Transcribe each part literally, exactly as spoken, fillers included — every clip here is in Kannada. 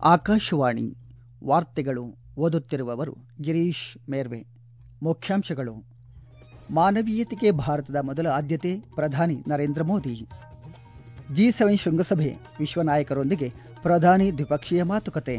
ಆಕಾಶವಾಣಿ ವಾರ್ತೆಗಳು. ಓದುತ್ತಿರುವವರು ಗಿರೀಶ್ ಮೇರ್ವೆ. ಮುಖ್ಯಾಂಶಗಳು: ಮಾನವೀಯತೆಗೆ ಭಾರತದ ಮೊದಲ ಆದ್ಯತೆ, ಪ್ರಧಾನಿ ನರೇಂದ್ರ ಮೋದಿ. ಜಿ ಸೆವೆನ್ ಶೃಂಗಸಭೆ, ವಿಶ್ವ ನಾಯಕರೊಂದಿಗೆ ಪ್ರಧಾನಿ ದ್ವಿಪಕ್ಷೀಯ ಮಾತುಕತೆ.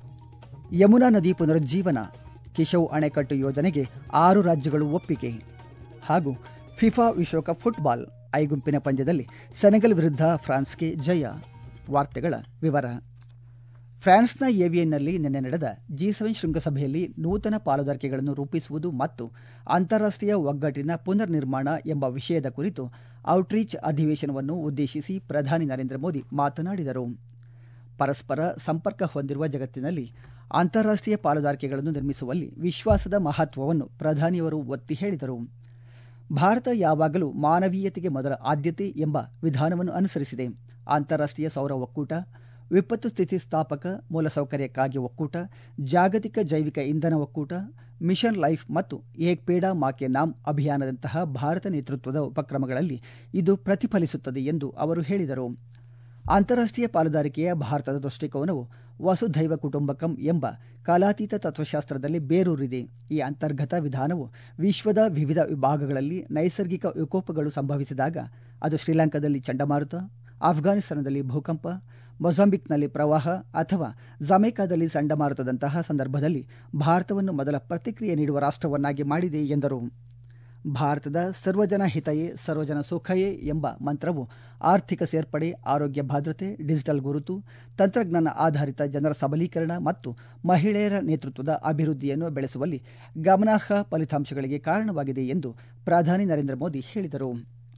ಯಮುನಾ ನದಿ ಪುನರುಜ್ಜೀವನ, ಕಿಶೌ ಅಣೆಕಟ್ಟು ಯೋಜನೆಗೆ ಆರು ರಾಜ್ಯಗಳು ಒಪ್ಪಿಗೆ. ಹಾಗೂ ಫಿಫಾ ವಿಶ್ವಕಪ್ ಫುಟ್ಬಾಲ್, ಐ ಗುಂಪಿನ ಪಂದ್ಯದಲ್ಲಿ ಸೆನೆಗಲ್ ವಿರುದ್ಧ ಫ್ರಾನ್ಸ್ಗೆ ಜಯ. ವಾರ್ತೆಗಳ ವಿವರ. ಫ್ರಾನ್ಸ್ನ ಏವಿಯನ್ನಲ್ಲಿ ನಿನ್ನೆ ನಡೆದ ಜಿ ಸೆವೆನ್ ಶೃಂಗಸಭೆಯಲ್ಲಿ ನೂತನ ಪಾಲುದಾರಿಕೆಗಳನ್ನು ರೂಪಿಸುವುದು ಮತ್ತು ಅಂತಾರಾಷ್ಟ್ರೀಯ ಒಗ್ಗಟ್ಟಿನ ಪುನರ್ ನಿರ್ಮಾಣ ಎಂಬ ವಿಷಯದ ಕುರಿತು ಔಟ್ರೀಚ್ ಅಧಿವೇಶನವನ್ನು ಉದ್ದೇಶಿಸಿ ಪ್ರಧಾನಿ ನರೇಂದ್ರ ಮೋದಿ ಮಾತನಾಡಿದರು. ಪರಸ್ಪರ ಸಂಪರ್ಕ ಹೊಂದಿರುವ ಜಗತ್ತಿನಲ್ಲಿ ಅಂತಾರಾಷ್ಟ್ರೀಯ ಪಾಲುದಾರಿಕೆಗಳನ್ನು ನಿರ್ಮಿಸುವಲ್ಲಿ ವಿಶ್ವಾಸದ ಮಹತ್ವವನ್ನು ಪ್ರಧಾನಿಯವರು ಒತ್ತಿ ಹೇಳಿದರು. ಭಾರತ ಯಾವಾಗಲೂ ಮಾನವೀಯತೆಗೆ ಮೊದಲ ಆದ್ಯತೆ ಎಂಬ ವಿಧಾನವನ್ನು ಅನುಸರಿಸಿದೆ. ಅಂತಾರಾಷ್ಟ್ರೀಯ ಸೌರ ಒಕ್ಕೂಟ, ವಿಪತ್ತು ಸ್ಥಿತಿಸ್ಥಾಪಕ ಮೂಲಸೌಕರ್ಯಕ್ಕಾಗಿ ಒಕ್ಕೂಟ, ಜಾಗತಿಕ ಜೈವಿಕ ಇಂಧನ ಒಕ್ಕೂಟ, ಮಿಷನ್ ಲೈಫ್ ಮತ್ತು ಏಕ್ ಪೇಡಾ ಮಾ ಕೆ ನಾಮ್ ಅಭಿಯಾನದಂತಹ ಭಾರತ ನೇತೃತ್ವದ ಉಪಕ್ರಮಗಳಲ್ಲಿ ಇದು ಪ್ರತಿಫಲಿಸುತ್ತದೆ ಎಂದು ಅವರು ಹೇಳಿದರು. ಅಂತಾರಾಷ್ಟ್ರೀಯ ಪಾಲುದಾರಿಕೆಯ ಭಾರತದ ದೃಷ್ಟಿಕೋನವು ವಸುಧೈವ ಕುಟುಂಬಕಂ ಎಂಬ ಕಾಲಾತೀತ ತತ್ವಶಾಸ್ತ್ರದಲ್ಲಿ ಬೇರೂರಿದೆ. ಈ ಅಂತರ್ಗತ ವಿಧಾನವು ವಿಶ್ವದ ವಿವಿಧ ವಿಭಾಗಗಳಲ್ಲಿ ನೈಸರ್ಗಿಕ ವಿಕೋಪಗಳು ಸಂಭವಿಸಿದಾಗ, ಅದು ಶ್ರೀಲಂಕಾದಲ್ಲಿ ಚಂಡಮಾರುತ, ಆಫ್ಘಾನಿಸ್ತಾನದಲ್ಲಿ ಭೂಕಂಪ, ಮೊಜಾಂಬಿಕ್ನಲ್ಲಿ ಪ್ರವಾಹ ಅಥವಾ ಜಮೈಕಾದಲ್ಲಿ ಚಂಡಮಾರುತದಂತಹ ಸಂದರ್ಭದಲ್ಲಿ ಭಾರತವನ್ನು ಮೊದಲ ಪ್ರತಿಕ್ರಿಯೆ ನೀಡುವ ರಾಷ್ಟ್ರವನ್ನಾಗಿ ಮಾಡಿದೆ ಎಂದರು. ಭಾರತದ ಸರ್ವಜನ ಹಿತಯೇ ಸರ್ವಜನ ಸುಖಯೇ ಎಂಬ ಮಂತ್ರವು ಆರ್ಥಿಕ ಸೇರ್ಪಡೆ, ಆರೋಗ್ಯ ಭದ್ರತೆ, ಡಿಜಿಟಲ್ ಗುರುತು, ತಂತ್ರಜ್ಞಾನ ಆಧಾರಿತ ಜನರ ಸಬಲೀಕರಣ ಮತ್ತು ಮಹಿಳೆಯರ ನೇತೃತ್ವದ ಅಭಿವೃದ್ಧಿಯನ್ನು ಬೆಳೆಸುವಲ್ಲಿ ಗಮನಾರ್ಹ ಫಲಿತಾಂಶಗಳಿಗೆ ಕಾರಣವಾಗಿದೆ ಎಂದು ಪ್ರಧಾನಿ ನರೇಂದ್ರ ಮೋದಿ ಹೇಳಿದರು.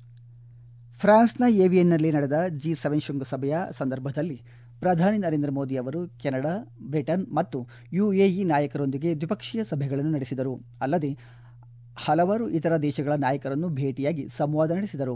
ಫ್ರಾನ್ಸ್ನ ಏವಿಯನ್ನಲ್ಲಿ ನಡೆದ ಜಿ ಸೆವೆನ್ ಶೃಂಗಸಭೆಯ ಸಂದರ್ಭದಲ್ಲಿ ಪ್ರಧಾನಿ ನರೇಂದ್ರ ಮೋದಿ ಅವರು ಕೆನಡಾ, ಬ್ರಿಟನ್ ಮತ್ತು ಯುಎಇ ನಾಯಕರೊಂದಿಗೆ ದ್ವಿಪಕ್ಷೀಯ ಸಭೆಗಳನ್ನು ನಡೆಸಿದರು. ಅಲ್ಲದೆ ಹಲವಾರು ಇತರ ದೇಶಗಳ ನಾಯಕರನ್ನು ಭೇಟಿಯಾಗಿ ಸಂವಾದ ನಡೆಸಿದರು.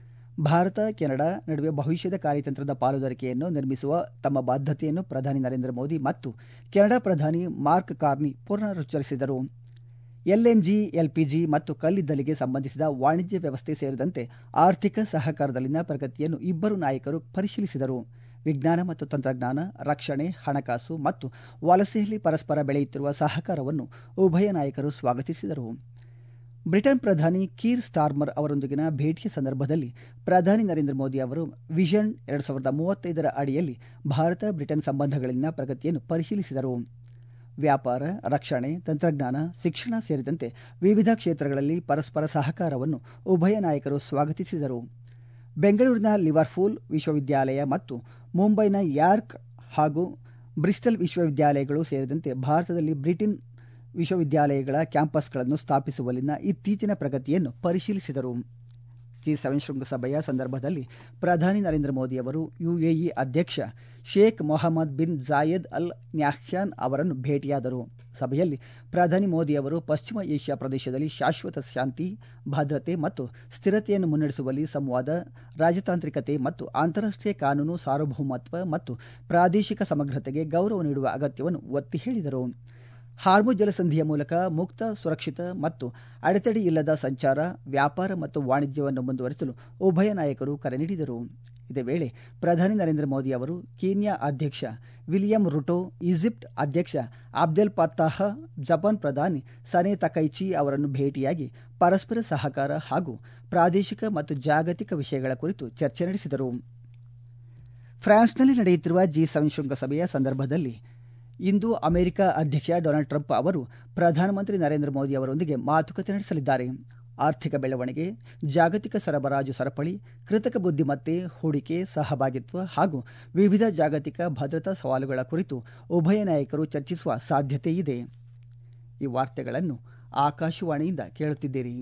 ಭಾರತ ಕೆನಡಾ ನಡುವೆ ಭವಿಷ್ಯದ ಕಾರ್ಯತಂತ್ರದ ಪಾಲುದಾರಿಕೆಯನ್ನು ನಿರ್ಮಿಸುವ ತಮ್ಮ ಬಾಧ್ಯತೆಯನ್ನು ಪ್ರಧಾನಿ ನರೇಂದ್ರ ಮೋದಿ ಮತ್ತು ಕೆನಡಾ ಪ್ರಧಾನಿ ಮಾರ್ಕ್ ಕಾರ್ನಿ ಪುನರುಚ್ಚರಿಸಿದರು. ಎಲ್ಎನ್ಜಿ, ಎಲ್ಪಿಜಿ ಮತ್ತು ಕಲ್ಲಿದ್ದಲಿಗೆ ಸಂಬಂಧಿಸಿದ ವಾಣಿಜ್ಯ ವ್ಯವಸ್ಥೆ ಸೇರಿದಂತೆ ಆರ್ಥಿಕ ಸಹಕಾರದಲ್ಲಿನ ಪ್ರಗತಿಯನ್ನು ಇಬ್ಬರು ನಾಯಕರು ಪರಿಶೀಲಿಸಿದರು. ವಿಜ್ಞಾನ ಮತ್ತು ತಂತ್ರಜ್ಞಾನ, ರಕ್ಷಣೆ, ಹಣಕಾಸು ಮತ್ತು ವಲಸೆಯಲ್ಲಿ ಪರಸ್ಪರ ಬೆಳೆಯುತ್ತಿರುವ ಸಹಕಾರವನ್ನು ಉಭಯ ನಾಯಕರು ಸ್ವಾಗತಿಸಿದರು. ಬ್ರಿಟನ್ ಪ್ರಧಾನಿ ಕೀರ್ ಸ್ಟಾರ್ಮರ್ ಅವರೊಂದಿಗಿನ ಭೇಟಿಯ ಸಂದರ್ಭದಲ್ಲಿ ಪ್ರಧಾನಿ ನರೇಂದ್ರ ಮೋದಿ ಅವರು ವಿಷನ್ ಎರಡು ಸಾವಿರದ ಮೂವತ್ತೈದರ ಅಡಿಯಲ್ಲಿ ಭಾರತ ಬ್ರಿಟನ್ ಸಂಬಂಧಗಳಲ್ಲಿನ ಪ್ರಗತಿಯನ್ನು ಪರಿಶೀಲಿಸಿದರು. ವ್ಯಾಪಾರ, ರಕ್ಷಣೆ, ತಂತ್ರಜ್ಞಾನ, ಶಿಕ್ಷಣ ಸೇರಿದಂತೆ ವಿವಿಧ ಕ್ಷೇತ್ರಗಳಲ್ಲಿ ಪರಸ್ಪರ ಸಹಕಾರವನ್ನು ಉಭಯ ನಾಯಕರು ಸ್ವಾಗತಿಸಿದರು. ಬೆಂಗಳೂರಿನ ಲಿವರ್ಪೂಲ್ ವಿಶ್ವವಿದ್ಯಾಲಯ ಮತ್ತು ಮುಂಬೈನ ಯಾರ್ಕ್ ಹಾಗೂ ಬ್ರಿಸ್ಟಲ್ ವಿಶ್ವವಿದ್ಯಾಲಯಗಳು ಸೇರಿದಂತೆ ಭಾರತದಲ್ಲಿ ಬ್ರಿಟನ್ ವಿಶ್ವವಿದ್ಯಾಲಯಗಳ ಕ್ಯಾಂಪಸ್ಗಳನ್ನು ಸ್ಥಾಪಿಸುವಲ್ಲಿನ ಇತ್ತೀಚಿನ ಪ್ರಗತಿಯನ್ನು ಪರಿಶೀಲಿಸಿದರು. ಜಿ ಸೆವೆನ್ ಶೃಂಗಸಭೆಯ ಸಂದರ್ಭದಲ್ಲಿ ಪ್ರಧಾನಿ ನರೇಂದ್ರ ಮೋದಿ ಅವರು ಯುಎಇ ಅಧ್ಯಕ್ಷ ಶೇಖ್ ಮೊಹಮ್ಮದ್ ಬಿನ್ ಜಾಯೆದ್ ಅಲ್ ನ್ಯಾಹ್ಯಾನ್ ಅವರನ್ನು ಭೇಟಿಯಾದರು. ಸಭೆಯಲ್ಲಿ ಪ್ರಧಾನಿ ಮೋದಿ ಅವರು ಪಶ್ಚಿಮ ಏಷ್ಯಾ ಪ್ರದೇಶದಲ್ಲಿ ಶಾಶ್ವತ ಶಾಂತಿ, ಭದ್ರತೆ ಮತ್ತು ಸ್ಥಿರತೆಯನ್ನು ಮುನ್ನಡೆಸುವಲ್ಲಿ ಸಂವಾದ, ರಾಜತಾಂತ್ರಿಕತೆ ಮತ್ತು ಅಂತಾರಾಷ್ಟ್ರೀಯ ಕಾನೂನು ಸಾರ್ವಭೌಮತ್ವ ಮತ್ತು ಪ್ರಾದೇಶಿಕ ಸಮಗ್ರತೆಗೆ ಗೌರವ ನೀಡುವ ಅಗತ್ಯವನ್ನು ಒತ್ತಿ ಹೇಳಿದರು. ಹಾರ್ಮುಜ್ ಜಲಸಂಧಿಯ ಮೂಲಕ ಮುಕ್ತ, ಸುರಕ್ಷಿತ ಮತ್ತು ಅಡೆತಡೆಯಿಲ್ಲದ ಸಂಚಾರ, ವ್ಯಾಪಾರ ಮತ್ತು ವಾಣಿಜ್ಯವನ್ನು ಮುಂದುವರಿಸಲು ಉಭಯ ನಾಯಕರು ಕರೆ ನೀಡಿದರು. ಇದೇ ವೇಳೆ ಪ್ರಧಾನಿ ನರೇಂದ್ರ ಮೋದಿ ಅವರು ಕೀನ್ಯಾ ಅಧ್ಯಕ್ಷ ವಿಲಿಯಂ ರುಟೋ, ಈಜಿಪ್ಟ್ ಅಧ್ಯಕ್ಷ ಅಬ್ದೆಲ್ ಫತ್ತಾಹ್, ಜಪಾನ್ ಪ್ರಧಾನಿ ಸನೆ ತಕೈಚಿ ಅವರನ್ನು ಭೇಟಿಯಾಗಿ ಪರಸ್ಪರ ಸಹಕಾರ ಹಾಗೂ ಪ್ರಾದೇಶಿಕ ಮತ್ತು ಜಾಗತಿಕ ವಿಷಯಗಳ ಕುರಿತು ಚರ್ಚೆ ನಡೆಸಿದರು. ಫ್ರಾನ್ಸ್ನಲ್ಲಿ ನಡೆಯುತ್ತಿರುವ ಜಿ ಸೆವೆನ್ ಶೃಂಗಸಭೆಯ ಸಂದರ್ಭದಲ್ಲಿ ಇಂದು ಅಮೆರಿಕ ಅಧ್ಯಕ್ಷ ಡೊನಾಲ್ಡ್ ಟ್ರಂಪ್ ಅವರು ಪ್ರಧಾನಮಂತ್ರಿ ನರೇಂದ್ರ ಮೋದಿ ಅವರೊಂದಿಗೆ ಮಾತುಕತೆ ನಡೆಸಲಿದ್ದಾರೆ. ಆರ್ಥಿಕ ಬೆಳವಣಿಗೆ, ಜಾಗತಿಕ ಸರಬರಾಜು ಸರಪಳಿ, ಕೃತಕ ಬುದ್ಧಿಮತ್ತೆ, ಹೂಡಿಕೆ, ಸಹಭಾಗಿತ್ವ ಹಾಗೂ ವಿವಿಧ ಜಾಗತಿಕ ಭದ್ರತಾ ಸವಾಲುಗಳ ಕುರಿತು ಉಭಯ ನಾಯಕರು ಚರ್ಚಿಸುವ ಸಾಧ್ಯತೆ ಇದೆ. ಈ ವಾರ್ತೆಗಳನ್ನು ಆಕಾಶವಾಣಿಯಿಂದ ಕೇಳುತ್ತಿದ್ದೀರಿ.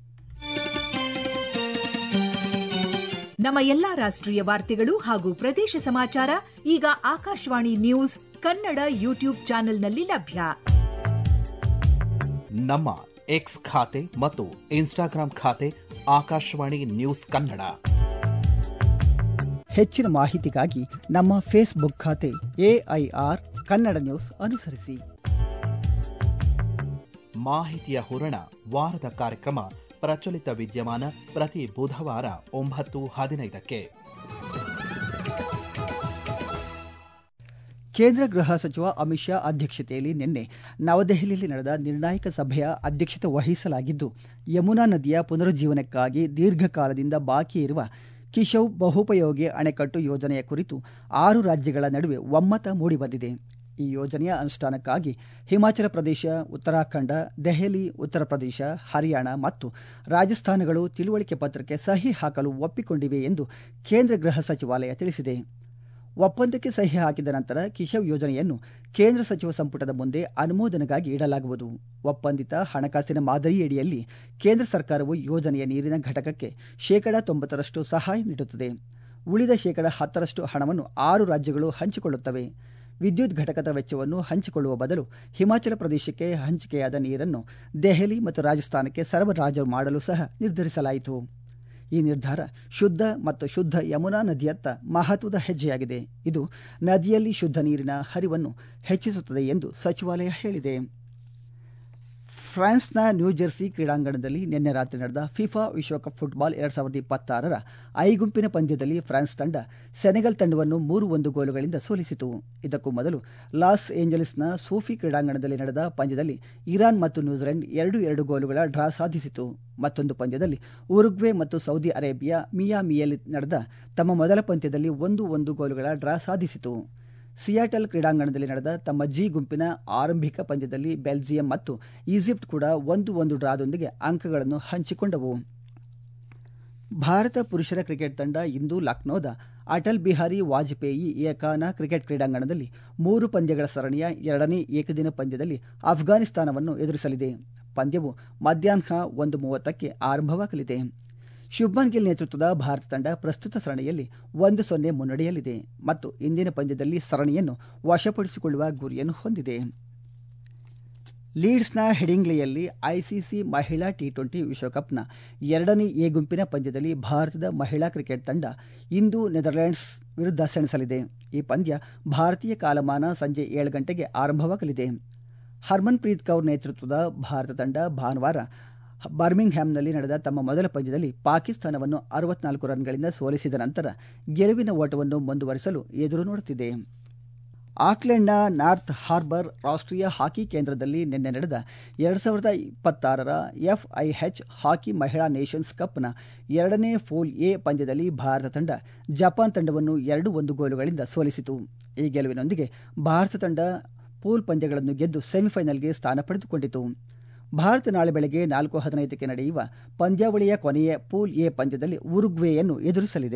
ನಮ್ಮ ಎಲ್ಲಾ ರಾಷ್ಟ್ರೀಯ ವಾರ್ತೆಗಳು ಹಾಗೂ ಪ್ರದೇಶ ಸಮಾಚಾರ ಈಗ ಆಕಾಶವಾಣಿ ನ್ಯೂಸ್ ಕನ್ನಡ ಯೂಟ್ಯೂಬ್ ಚಾನೆಲ್ನಲ್ಲಿ ಲಭ್ಯ. ನಮ್ಮ ಎಕ್ಸ್ ಖಾತೆ ಮತ್ತು ಇನ್ಸ್ಟಾಗ್ರಾಂ ಖಾತೆ ಆಕಾಶವಾಣಿ ನ್ಯೂಸ್ ಕನ್ನಡ. ಹೆಚ್ಚಿನ ಮಾಹಿತಿಗಾಗಿ ನಮ್ಮ ಫೇಸ್ಬುಕ್ ಖಾತೆ ಎಐಆರ್ ಕನ್ನಡ ನ್ಯೂಸ್ ಅನುಸರಿಸಿ. ಮಾಹಿತಿಯ ಹೂರಣ ವಾರದ ಕಾರ್ಯಕ್ರಮ ಪ್ರಚಲಿತ ವಿದ್ಯಮಾನ ಪ್ರತಿ ಬುಧವಾರ ಒಂಬತ್ತು ಹದಿನೈದಕ್ಕೆ. ಕೇಂದ್ರ ಗೃಹ ಸಚಿವ ಅಮಿತ್ ಶಾ ಅಧ್ಯಕ್ಷತೆಯಲ್ಲಿ ನಿನ್ನೆ ನವದೆಹಲಿಯಲ್ಲಿ ನಡೆದ ನಿರ್ಣಾಯಕ ಸಭೆಯ ಅಧ್ಯಕ್ಷತೆ ವಹಿಸಲಾಗಿದ್ದು, ಯಮುನಾ ನದಿಯ ಪುನರುಜ್ಜೀವನಕ್ಕಾಗಿ ದೀರ್ಘಕಾಲದಿಂದ ಬಾಕಿ ಇರುವ ಕಿಶೌ ಬಹುಪಯೋಗಿ ಅಣೆಕಟ್ಟು ಯೋಜನೆಯ ಕುರಿತು ಆರು ರಾಜ್ಯಗಳ ನಡುವೆ ಒಮ್ಮತ ಮೂಡಿಬಂದಿದೆ. ಈ ಯೋಜನೆಯ ಅನುಷ್ಠಾನಕ್ಕಾಗಿ ಹಿಮಾಚಲ ಪ್ರದೇಶ, ಉತ್ತರಾಖಂಡ, ದೆಹಲಿ, ಉತ್ತರ ಪ್ರದೇಶ, ಹರಿಯಾಣ ಮತ್ತು ರಾಜಸ್ಥಾನಗಳು ತಿಳುವಳಿಕೆ ಪತ್ರಕ್ಕೆ ಸಹಿ ಹಾಕಲು ಒಪ್ಪಿಕೊಂಡಿವೆ ಎಂದು ಕೇಂದ್ರ ಗೃಹ ಸಚಿವಾಲಯ ತಿಳಿಸಿದೆ. ಒಪ್ಪಂದಕ್ಕೆ ಸಹಿ ಹಾಕಿದ ನಂತರ ಕಿಶೌ ಯೋಜನೆಯನ್ನು ಕೇಂದ್ರ ಸಚಿವ ಸಂಪುಟದ ಮುಂದೆ ಅನುಮೋದನೆಗಾಗಿ ಇಡಲಾಗುವುದು. ಒಪ್ಪಂದಿತ ಹಣಕಾಸಿನ ಮಾದರಿಯಡಿಯಲ್ಲಿ ಕೇಂದ್ರ ಸರ್ಕಾರವು ಯೋಜನೆಯ ನೀರಿನ ಘಟಕಕ್ಕೆ ಶೇಕಡಾ ತೊಂಬತ್ತರಷ್ಟು ಸಹಾಯ ನೀಡುತ್ತದೆ. ಉಳಿದ ಶೇಕಡಾ ಹತ್ತರಷ್ಟು ಹಣವನ್ನು ಆರು ರಾಜ್ಯಗಳು ಹಂಚಿಕೊಳ್ಳುತ್ತವೆ. ವಿದ್ಯುತ್ ಘಟಕದ ವೆಚ್ಚವನ್ನು ಹಂಚಿಕೊಳ್ಳುವ ಬದಲು ಹಿಮಾಚಲ ಪ್ರದೇಶಕ್ಕೆ ಹಂಚಿಕೆಯಾದ ನೀರನ್ನು ದೆಹಲಿ ಮತ್ತು ರಾಜಸ್ಥಾನಕ್ಕೆ ಸರಬರಾಜು ಮಾಡಲು ಸಹ ನಿರ್ಧರಿಸಲಾಯಿತು. ಈ ನಿರ್ಧಾರ ಶುದ್ಧ ಮತ್ತು ಶುದ್ಧ ಯಮುನಾ ನದಿಯತ್ತ ಮಹತ್ವದ ಹೆಜ್ಜೆಯಾಗಿದೆ. ಇದು ನದಿಯಲ್ಲಿ ಶುದ್ಧ ನೀರಿನ ಹರಿವನ್ನು ಹೆಚ್ಚಿಸುತ್ತದೆ ಎಂದು ಸಚಿವಾಲಯ ಹೇಳಿದೆ. ಫ್ರಾನ್ಸ್ನ ನ್ಯೂಜೆರ್ಸಿ ಕ್ರೀಡಾಂಗಣದಲ್ಲಿ ನಿನ್ನೆ ರಾತ್ರಿ ನಡೆದ ಫಿಫಾ ವಿಶ್ವಕಪ್ ಫುಟ್ಬಾಲ್ ಎರಡು ಸಾವಿರದ ಇಪ್ಪತ್ತಾರರ ಐ ಗುಂಪಿನ ಪಂದ್ಯದಲ್ಲಿ ಫ್ರಾನ್ಸ್ ತಂಡ ಸೆನೆಗಲ್ ತಂಡವನ್ನು ಮೂರು ಒಂದು ಗೋಲುಗಳಿಂದ ಸೋಲಿಸಿತು. ಇದಕ್ಕೂ ಮೊದಲು ಲಾಸ್ ಏಂಜಲೀಸ್ನ ಸೂಫಿ ಕ್ರೀಡಾಂಗಣದಲ್ಲಿ ನಡೆದ ಪಂದ್ಯದಲ್ಲಿ ಇರಾನ್ ಮತ್ತು ನ್ಯೂಜಿಲೆಂಡ್ ಎರಡು ಎರಡು ಗೋಲುಗಳ ಡ್ರಾ ಸಾಧಿಸಿತು. ಮತ್ತೊಂದು ಪಂದ್ಯದಲ್ಲಿ ಉರುಗ್ವೆ ಮತ್ತು ಸೌದಿ ಅರೇಬಿಯಾ ಮಿಯಾಮಿಯಲ್ಲಿ ನಡೆದ ತಮ್ಮ ಮೊದಲ ಪಂದ್ಯದಲ್ಲಿ ಒಂದು ಒಂದು ಗೋಲುಗಳ ಡ್ರಾ ಸಾಧಿಸಿತು. ಸಿಯಾಟಲ್ ಕ್ರೀಡಾಂಗಣದಲ್ಲಿ ನಡೆದ ತಮ್ಮ ಜಿ ಗುಂಪಿನ ಆರಂಭಿಕ ಪಂದ್ಯದಲ್ಲಿ ಬೆಲ್ಜಿಯಂ ಮತ್ತು ಈಜಿಪ್ಟ್ ಕೂಡ ಒಂದು ಒಂದು ಡ್ರಾದೊಂದಿಗೆ ಅಂಕಗಳನ್ನು ಹಂಚಿಕೊಂಡವು. ಭಾರತ ಪುರುಷರ ಕ್ರಿಕೆಟ್ ತಂಡ ಇಂದು ಲಕ್ನೋದ ಅಟಲ್ ಬಿಹಾರಿ ವಾಜಪೇಯಿ ಏಕಾನ ಕ್ರಿಕೆಟ್ ಕ್ರೀಡಾಂಗಣದಲ್ಲಿ ಮೂರು ಪಂದ್ಯಗಳ ಸರಣಿಯ ಎರಡನೇ ಏಕದಿನ ಪಂದ್ಯದಲ್ಲಿ ಅಫ್ಘಾನಿಸ್ತಾನವನ್ನು ಎದುರಿಸಲಿದೆ. ಪಂದ್ಯವು ಮಧ್ಯಾಹ್ನ ಒಂದು ಮೂವತ್ತಕ್ಕೆ ಆರಂಭವಾಗಲಿದೆ. ಶುಭ್ಮನ್ ಗಿಲ್ ನೇತೃತ್ವದ ಭಾರತ ತಂಡ ಪ್ರಸ್ತುತ ಸರಣಿಯಲ್ಲಿ ಒಂದು ಸೊನ್ನೆ ಮುನ್ನಡೆಯಲ್ಲಿದೆ ಮತ್ತು ಇಂದಿನ ಪಂದ್ಯದಲ್ಲಿ ಸರಣಿಯನ್ನು ವಶಪಡಿಸಿಕೊಳ್ಳುವ ಗುರಿಯನ್ನು ಹೊಂದಿದೆ. ಲೀಡ್ಸ್ನ ಹೆಡಿಂಗ್ಲೆಯಲ್ಲಿ ಐಸಿಸಿ ಮಹಿಳಾ ಟಿ ಟ್ವೆಂಟಿ ವಿಶ್ವಕಪ್ನ ಎರಡನೇ ಎ ಗುಂಪಿನ ಪಂದ್ಯದಲ್ಲಿ ಭಾರತದ ಮಹಿಳಾ ಕ್ರಿಕೆಟ್ ತಂಡ ಇಂದು ನೆದರ್ಲೆಂಡ್ಸ್ ವಿರುದ್ಧ ಸೆಣಸಲಿದೆ. ಈ ಪಂದ್ಯ ಭಾರತೀಯ ಕಾಲಮಾನ ಸಂಜೆ ಏಳು ಗಂಟೆಗೆ ಆರಂಭವಾಗಲಿದೆ. ಹರ್ಮನ್ಪ್ರೀತ್ ಕೌರ್ ನೇತೃತ್ವದ ಭಾರತ ತಂಡ ಭಾನುವಾರ ಬರ್ಮಿಂಗ್ಹ್ಯಾಮ್ನಲ್ಲಿ ನಡೆದ ತಮ್ಮ ಮೊದಲ ಪಂದ್ಯದಲ್ಲಿ ಪಾಕಿಸ್ತಾನವನ್ನು ಅರವತ್ನಾಲ್ಕು ರನ್ಗಳಿಂದ ಸೋಲಿಸಿದ ನಂತರ ಗೆಲುವಿನ ಓಟವನ್ನು ಮುಂದುವರಿಸಲು ಎದುರು ನೋಡುತ್ತಿದೆ. ಆಕ್ಲೆಂಡ್ನ ನಾರ್ತ್ ಹಾರ್ಬರ್ ರಾಷ್ಟ್ರೀಯ ಹಾಕಿ ಕೇಂದ್ರದಲ್ಲಿ ನಿನ್ನೆ ನಡೆದ ಎರಡು ಸಾವಿರದ ಇಪ್ಪತ್ತಾರರ ಎಫ್ಐಎಚ್ ಹಾಕಿ ಮಹಿಳಾ ನೇಷನ್ಸ್ ಕಪ್ನ ಎರಡನೇ ಪೂಲ್ ಎ ಪಂದ್ಯದಲ್ಲಿ ಭಾರತ ತಂಡ ಜಪಾನ್ ತಂಡವನ್ನು ಎರಡು ಒಂದು ಗೋಲುಗಳಿಂದ ಸೋಲಿಸಿತು. ಈ ಗೆಲುವಿನೊಂದಿಗೆ ಭಾರತ ತಂಡ ಪೂಲ್ ಪಂದ್ಯಗಳನ್ನು ಗೆದ್ದು ಸೆಮಿಫೈನಲ್ಗೆ ಸ್ಥಾನ ಪಡೆದುಕೊಂಡಿತು. ಭಾರತ ನಾಳೆ ಬೆಳಗ್ಗೆ ನಾಲ್ಕು ಹದಿನೈದಕ್ಕೆ ನಡೆಯುವ ಪಂದ್ಯಾವಳಿಯ ಕೊನೆಯ ಪೂಲ್ ಎ ಪಂದ್ಯದಲ್ಲಿ ಉರುಗ್ವೆಯನ್ನು ಎದುರಿಸಲಿದೆ.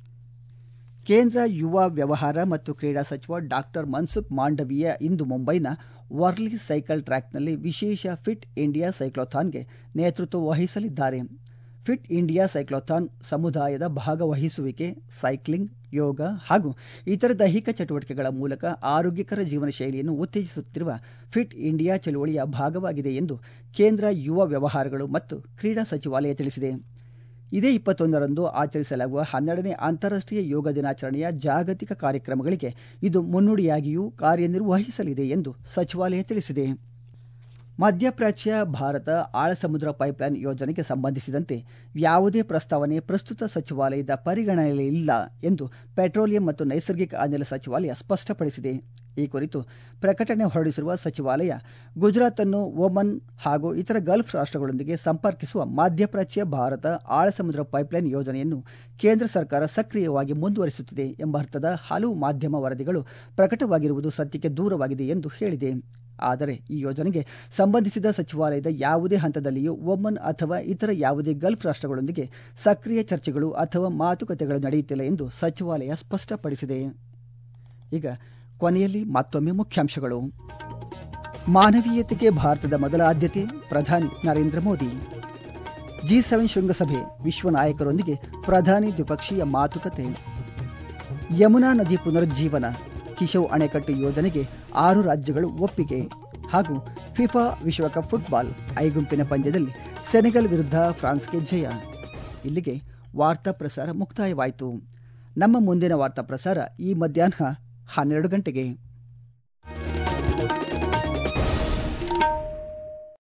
ಕೇಂದ್ರ ಯುವ ವ್ಯವಹಾರ ಮತ್ತು ಕ್ರೀಡಾ ಸಚಿವ ಡಾಕ್ಟರ್ ಮನ್ಸುಖ್ ಮಾಂಡವೀಯ ಇಂದು ಮುಂಬೈನ ವರ್ಲಿ ಸೈಕಲ್ ಟ್ರ್ಯಾಕ್ನಲ್ಲಿ ವಿಶೇಷ ಫಿಟ್ ಇಂಡಿಯಾ ಸೈಕ್ಲೋಥಾನ್ಗೆ ನೇತೃತ್ವ ವಹಿಸಲಿದ್ದಾರೆ. ಫಿಟ್ ಇಂಡಿಯಾ ಸೈಕ್ಲೋಥಾನ್ ಸಮುದಾಯದ ಭಾಗವಹಿಸುವಿಕೆ, ಸೈಕ್ಲಿಂಗ್, ಯೋಗ ಹಾಗೂ ಇತರ ದೈಹಿಕ ಚಟುವಟಿಕೆಗಳ ಮೂಲಕ ಆರೋಗ್ಯಕರ ಜೀವನ ಶೈಲಿಯನ್ನು ಉತ್ತೇಜಿಸುತ್ತಿರುವ ಫಿಟ್ ಇಂಡಿಯಾ ಚಳುವಳಿಯ ಭಾಗವಾಗಿದೆ ಎಂದು ಕೇಂದ್ರ ಯುವ ವ್ಯವಹಾರಗಳು ಮತ್ತು ಕ್ರೀಡಾ ಸಚಿವಾಲಯ ತಿಳಿಸಿದೆ. ಇದೇ ಇಪ್ಪತ್ತೊಂದರಂದು ಆಚರಿಸಲಾಗುವ ಹನ್ನೆರಡನೇ ಅಂತಾರಾಷ್ಟ್ರೀಯ ಯೋಗ ದಿನಾಚರಣೆಯ ಜಾಗತಿಕ ಕಾರ್ಯಕ್ರಮಗಳಿಗೆ ಇದು ಮುನ್ನುಡಿಯಾಗಿಯೂ ಕಾರ್ಯನಿರ್ವಹಿಸಲಿದೆ ಎಂದು ಸಚಿವಾಲಯ ತಿಳಿಸಿದೆ. ಮಧ್ಯಪ್ರಾಚ್ಯ ಭಾರತ ಆಳಸಮುದ್ರ ಪೈಪ್ಲೈನ್ ಯೋಜನೆಗೆ ಸಂಬಂಧಿಸಿದಂತೆ ಯಾವುದೇ ಪ್ರಸ್ತಾವನೆ ಪ್ರಸ್ತುತ ಸಚಿವಾಲಯದ ಪರಿಗಣನೆಯಲ್ಲಿಲ್ಲ ಎಂದು ಪೆಟ್ರೋಲಿಯಂ ಮತ್ತು ನೈಸರ್ಗಿಕ ಅನಿಲ ಸಚಿವಾಲಯ ಸ್ಪಷ್ಟಪಡಿಸಿದೆ. ಈ ಕುರಿತು ಪ್ರಕಟಣೆ ಹೊರಡಿಸಿರುವ ಸಚಿವಾಲಯ, ಗುಜರಾತ್ ಅನ್ನು ಒಮನ್ ಹಾಗೂ ಇತರ ಗಲ್ಫ್ ರಾಷ್ಟ್ರಗಳೊಂದಿಗೆ ಸಂಪರ್ಕಿಸುವ ಮಧ್ಯಪ್ರಾಚ್ಯ ಭಾರತ ಆಳಸಮುದ್ರ ಪೈಪ್ಲೈನ್ ಯೋಜನೆಯನ್ನು ಕೇಂದ್ರ ಸರ್ಕಾರ ಸಕ್ರಿಯವಾಗಿ ಮುಂದುವರಿಸುತ್ತಿದೆ ಎಂಬ ಅರ್ಥದ ಹಲವು ಮಾಧ್ಯಮ ವರದಿಗಳು ಪ್ರಕಟವಾಗಿರುವುದು ಸತ್ಯಕ್ಕೆ ದೂರವಾಗಿದೆ ಎಂದು ಹೇಳಿದೆ. ಆದರೆ ಈ ಯೋಜನೆಗೆ ಸಂಬಂಧಿಸಿದ ಸಚಿವಾಲಯದ ಯಾವುದೇ ಹಂತದಲ್ಲಿಯೂ ಒಮನ್ ಅಥವಾ ಇತರ ಯಾವುದೇ ಗಲ್ಫ್ ರಾಷ್ಟ್ರಗಳೊಂದಿಗೆ ಸಕ್ರಿಯ ಚರ್ಚೆಗಳು ಅಥವಾ ಮಾತುಕತೆಗಳು ನಡೆಯುತ್ತಿಲ್ಲ ಎಂದು ಸಚಿವಾಲಯ ಸ್ಪಷ್ಟಪಡಿಸಿದೆ. ಈಗ ಕೊನೆಯಲ್ಲಿ ಮತ್ತೊಮ್ಮೆ ಮುಖ್ಯಾಂಶಗಳು. ಮಾನವೀಯತೆಗೆ ಭಾರತದ ಮೊದಲ ಆದ್ಯತೆ, ಪ್ರಧಾನಿ ನರೇಂದ್ರ ಮೋದಿ. ಜಿ ಸೆವೆನ್ ಶೃಂಗಸಭೆ, ವಿಶ್ವ ನಾಯಕರೊಂದಿಗೆ ಪ್ರಧಾನಿ ದ್ವಿಪಕ್ಷೀಯ ಮಾತುಕತೆ. ಯಮುನಾ ನದಿ ಪುನರುಜ್ಜೀವನ, ಕಿಶೌ ಅಣೆಕಟ್ಟು ಯೋಜನೆಗೆ ಆರು ರಾಜ್ಯಗಳು ಒಪ್ಪಿಗೆ. ಹಾಗೂ ಫಿಫಾ ವಿಶ್ವಕಪ್ ಫುಟ್ಬಾಲ್ ಐ ಗುಂಪಿನ ಪಂದ್ಯದಲ್ಲಿ ಸೆನೆಗಲ್ ವಿರುದ್ಧ ಫ್ರಾನ್ಸ್ಗೆ ಜಯ. ಇಲ್ಲಿಗೆ ವಾರ್ತಾ ಪ್ರಸಾರ ಮುಕ್ತಾಯವಾಯಿತು. ನಮ್ಮ ಮುಂದಿನ ವಾರ್ತಾ ಪ್ರಸಾರ ಈ ಮಧ್ಯಾಹ್ನ ಹನ್ನೆರಡು ಗಂಟೆಗೆ.